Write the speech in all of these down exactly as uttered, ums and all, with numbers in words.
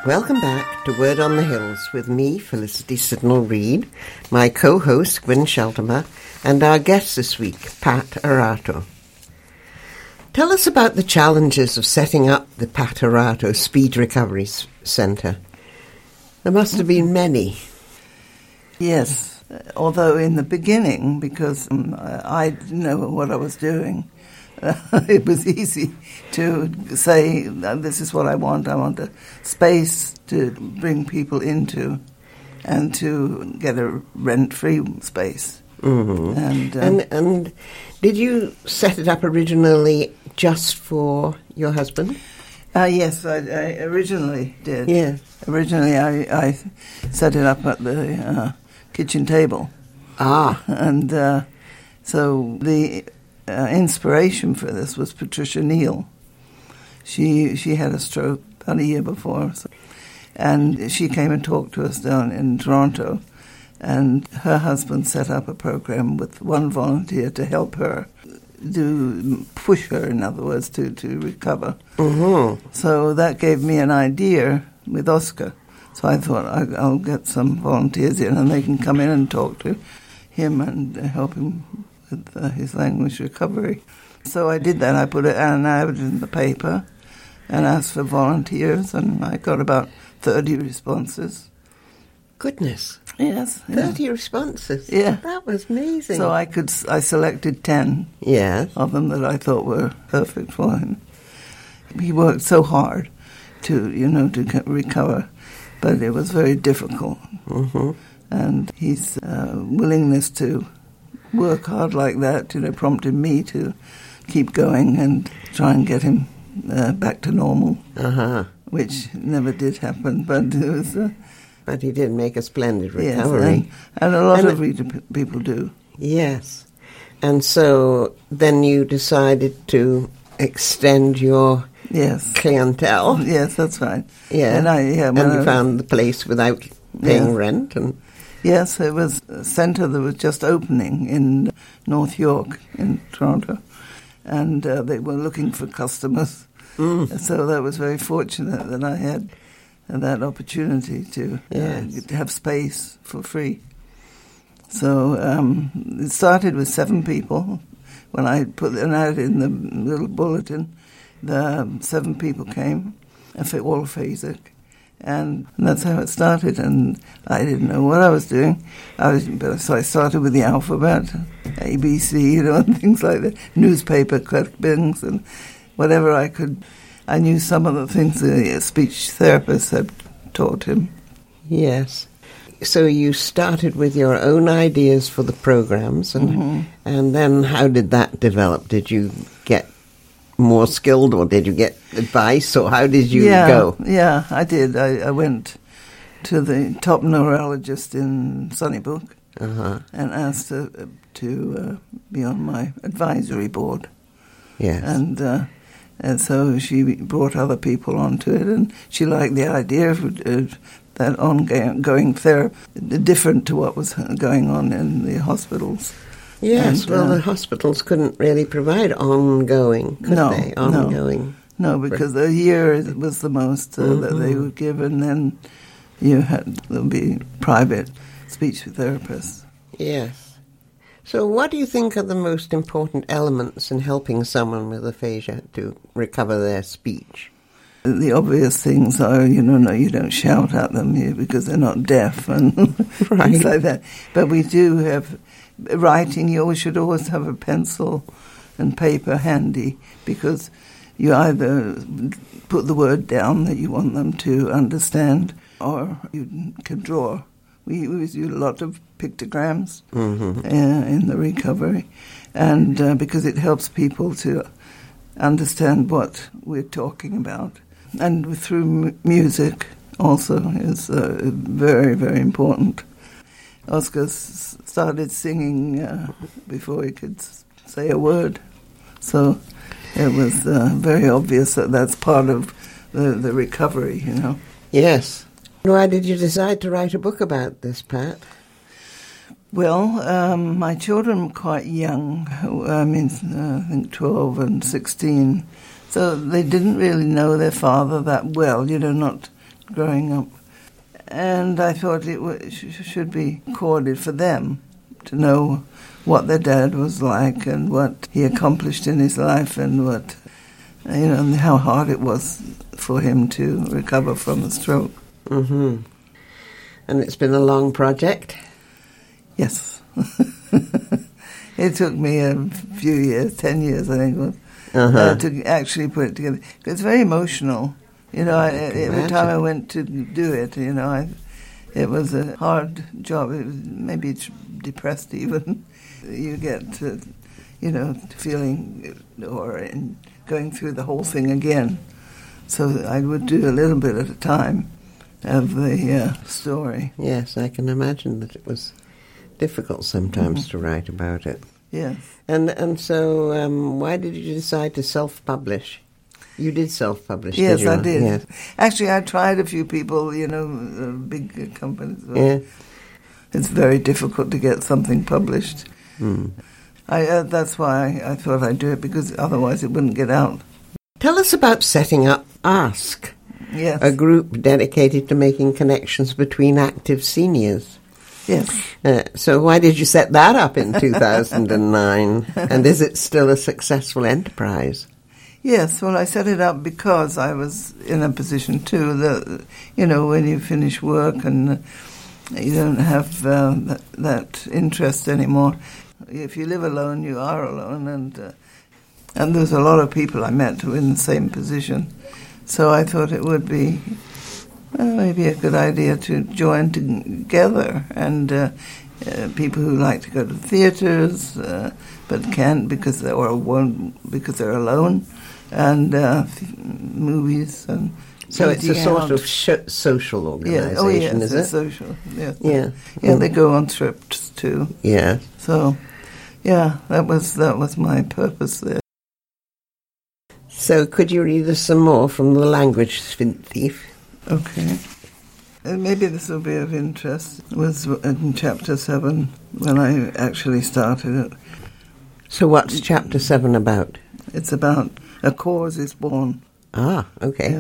Welcome back to Word on the Hills with me, Felicity Sidnell-Reid, my co-host, Gwyn Sheltimer, and our guest this week, Pat Arato. Tell us about the challenges of setting up the Pat Arato Speech Recovery Centre. There must have been many. Yes, although in the beginning, because um, I didn't know what I was doing, uh, it was easy to say, this is what I want. I want a space to bring people into and to get a rent-free space. Mm-hmm. And, um, and and did you set it up originally just for your husband? Uh, yes, I, I originally did. Yes. Originally I, I set it up at the uh, kitchen table. Ah. And uh, so the uh, inspiration for this was Patricia Neal. She she had a stroke about a year before, so, and she came and talked to us down in Toronto, and her husband set up a program with one volunteer to help her, do push her, in other words, to, to recover. Mm-hmm. So that gave me an idea with Oscar. So I thought I, I'll get some volunteers in and they can come in and talk to him and help him with uh, his language recovery. So I did that. I put it, an ad in the paper and asked for volunteers, and I got about thirty responses. Goodness. Yes. thirty yeah. responses. Yeah. That was amazing. So I could I selected ten yes. of them that I thought were perfect for him. He worked so hard to, you know, to recover, but it was very difficult. Mm-hmm. And his uh, willingness to work hard like that, you know, prompted me to keep going and try and get him uh, back to normal, uh-huh. which never did happen, but it was... Uh, But he did make a splendid yes, recovery. and, and a lot and of it, people do. Yes. And so then you decided to extend your yes. clientele. Yes, that's right. Yeah. And, I, yeah, and you I, found the place without paying yeah. rent. And yes, it was a centre that was just opening in North York in Toronto. And uh, they were looking for customers. Mm. So that was very fortunate that I had that opportunity to, yes. uh, to have space for free. So um, it started with seven people. When I put an ad in the little bulletin, the seven people came, all phasic. And that's how it started, and I didn't know what I was doing. I was, so I started with the alphabet, A, B, C, you know, and things like that, newspaper clippings and whatever I could. I knew some of the things the speech therapist had taught him. Yes. So you started with your own ideas for the programs, and mm-hmm. and then how did that develop? Did you get more skilled, or did you get advice, or how did you yeah, go? Yeah, I did. I, I went to the top neurologist in Sunnybrook uh-huh. and asked her to uh, be on my advisory board. Yes. And... Uh, And so she brought other people onto it, and she liked the idea of uh, that ongoing therapy, different to what was going on in the hospitals. Yes, and, well, uh, the hospitals couldn't really provide ongoing, could no, they? Ongoing. No, no, because a year was the most uh, mm-hmm. that they would give, and then you had there'll be private speech therapists. Yes. So what do you think are the most important elements in helping someone with aphasia to recover their speech? The obvious things are, you know, no, you don't shout at them here because they're not deaf and right. things like that. But we do have writing. You always should always have a pencil and paper handy, because you either put the word down that you want them to understand, or you can draw. We, we use a lot of pictograms mm-hmm. uh, in the recovery, and uh, because it helps people to understand what we're talking about. And through m- music also is uh, very, very important. Oscar s- started singing uh, before he could s- say a word, so it was uh, very obvious that that's part of the, the recovery, you know. Yes. Why did you decide to write a book about this, Pat? Well, um, my children were quite young, I mean, uh, I think twelve and sixteen, so they didn't really know their father that well, you know, not growing up. And I thought it w- sh- should be recorded for them to know what their dad was like and what he accomplished in his life and what, you know, and how hard it was for him to recover from a stroke. Mm-hmm. And it's been a long project? Yes. It took me a few years, ten years, I think it was, Uh-huh. uh, to actually put it together. It's very emotional. You know, I, I can every imagine. time I went to do it, you know, I, it was a hard job. It was maybe it's depressed even. You get, to, you know, feeling or in going through the whole thing again. So I would do a little bit at a time of the uh, story. Yes, I can imagine that it was difficult sometimes Mm-hmm. to write about it. Yes. And and so, um, why did you decide to self-publish? You did self-publish, Yes, did you? I did. Yes. Actually, I tried a few people, you know, uh, big uh, companies. Yeah. It's very difficult to get something published. Mm. I, uh, that's why I thought I'd do it, because otherwise it wouldn't get out. Tell us about setting up ASK, Yes. a group dedicated to making connections between active seniors. Yes. Uh, so why did you set that up in two thousand nine? And is it still a successful enterprise? Yes, well, I set it up because I was in a position too that, you know, when you finish work and you don't have uh, that, that interest anymore. If you live alone, you are alone, and uh, and there's a lot of people I met who were in the same position. So I thought it would be uh, maybe a good idea to join together, and uh, uh, people who like to go to theatres uh, but can't because they or won't because they're alone. And uh, th- movies and So it's a eating sort out. of sh- social yeah. organisation, Oh yes, is it's it? social. Yeah, Yeah. yeah. They go on trips too. Yeah. So, yeah, that was that was my purpose there. So could you read us some more from The Language Thief? Okay. Uh, maybe this will be of interest. It was in chapter seven when I actually started it. So what's chapter seven about? It's about a cause is born. Ah, okay.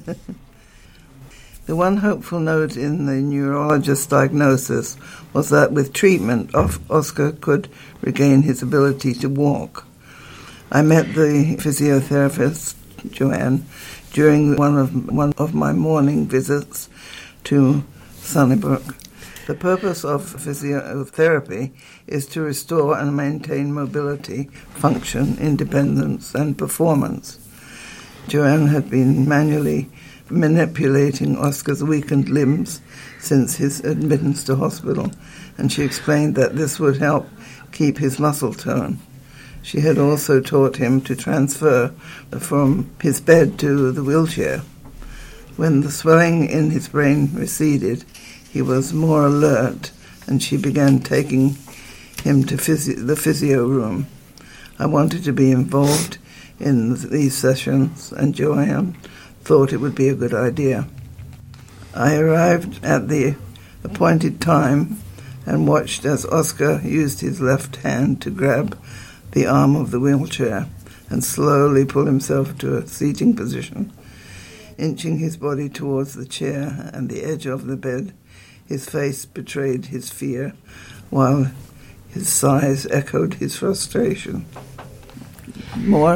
The one hopeful note in the neurologist's diagnosis was that with treatment, Oscar could regain his ability to walk. I met the physiotherapist, Joanne, during one of one of my morning visits to Sunnybrook. The purpose of physiotherapy is to restore and maintain mobility, function, independence, and performance. Joanne had been manually manipulating Oscar's weakened limbs since his admittance to hospital, and she explained that this would help keep his muscle tone. She had also taught him to transfer from his bed to the wheelchair. When the swelling in his brain receded, he was more alert, and she began taking him to physio- the physio room. I wanted to be involved in these sessions, and Joanne thought it would be a good idea. I arrived at the appointed time and watched as Oscar used his left hand to grab the arm of the wheelchair and slowly pull himself to a seating position. Inching his body towards the chair and the edge of the bed, his face betrayed his fear, while his sighs echoed his frustration. More?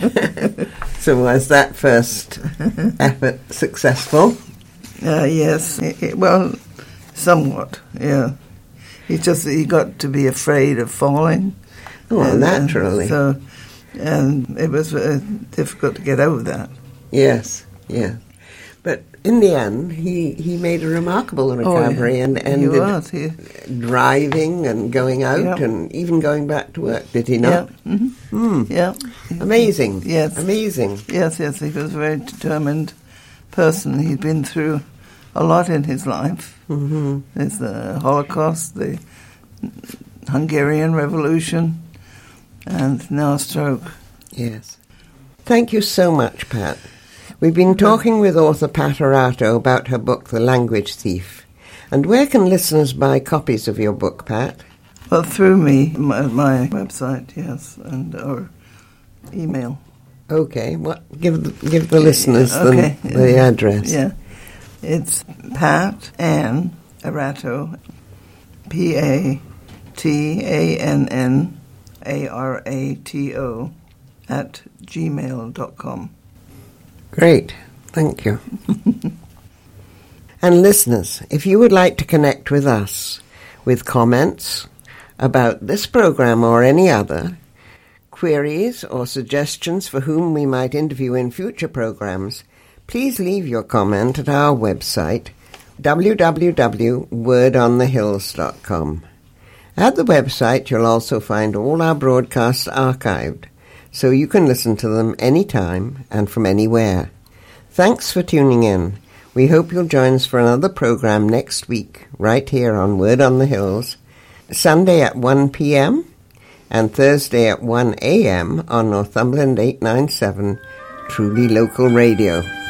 So was that first effort successful? Uh, yes. It- it- well, somewhat, yeah. He just, he got to be afraid of falling. Oh, And, uh, naturally. so, and it was uh, difficult to get over that. Yes, yeah. But in the end, he, he made a remarkable recovery Oh, yeah. and He ended was, he- driving and going out Yeah. and even going back to work, did he not? Yeah. hmm Hmm. Yeah. Amazing. Yes. Amazing. Yes, yes, he was a very determined person. He'd been through a lot in his life. Mm-hmm. There's the Holocaust, the Hungarian Revolution, and now a stroke. Yes. Thank you so much, Pat. We've been talking with author Pat Arato about her book, The Language Thief. And where can listeners buy copies of your book, Pat? Well, through me, my, my website, yes, and or email. Okay, what? Give the, give the listeners Okay. the, the address. Yeah. It's Pat Ann Arato, P A T A N N A R A T O, at gmail dot com. Great. Thank you. And listeners, if you would like to connect with us with comments about this program or any other, queries or suggestions for whom we might interview in future programs, please leave your comment at our website, w w w dot word on the hills dot com. At the website, you'll also find all our broadcasts archived, so you can listen to them anytime and from anywhere. Thanks for tuning in. We hope you'll join us for another program next week, right here on Word on the Hills, Sunday at one p.m. and Thursday at one a.m. on Northumberland eight ninety-seven, Truly Local Radio.